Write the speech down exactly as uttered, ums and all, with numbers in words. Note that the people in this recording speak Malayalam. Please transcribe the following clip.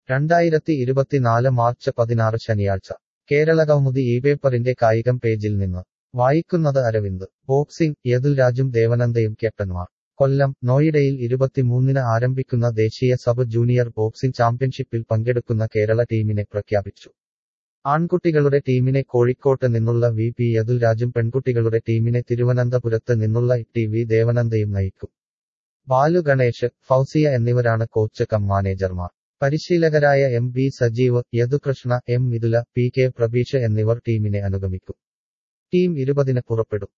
രണ്ടായിരത്തി ഇരുപത്തിനാല് മാർച്ച് പതിനാറ് ശനിയാഴ്ച കേരളകൗമുദി ഈ പേപ്പറിന്റെ കായികം പേജിൽ നിന്ന് വായിക്കുന്നത് അരവിന്ദ്. ബോക്സിംഗ്, യദുൽ രാജും ദേവനന്ദയും ക്യാപ്റ്റന്മാർ. കൊല്ലം, നോയിഡയിൽ ഇരുപത്തിമൂന്നിന് ആരംഭിക്കുന്ന ദേശീയ സബ് ജൂനിയർ ബോക്സിംഗ് ചാമ്പ്യൻഷിപ്പിൽ പങ്കെടുക്കുന്ന കേരള ടീമിനെ പ്രഖ്യാപിച്ചു. ആൺകുട്ടികളുടെ ടീമിനെ കോഴിക്കോട്ട് നിന്നുള്ള വി പി യദുൽ രാജും പെൺകുട്ടികളുടെ ടീമിനെ തിരുവനന്തപുരത്ത് നിന്നുള്ള ടി വി ദേവനന്ദയും നയിക്കും. ബാലു ഗണേഷ്, ഫൗസിയ എന്നിവരാണ് കോച്ച് കം മാനേജർമാർ. പരിശീലകരായ M B Sajeev, Yadukrishna, M Mithula, P K Prabeesh എന്നിവർ ടീമിനെ അനുഗമിക്കും. ടീം ഇരുപതിന് പുറപ്പെടും.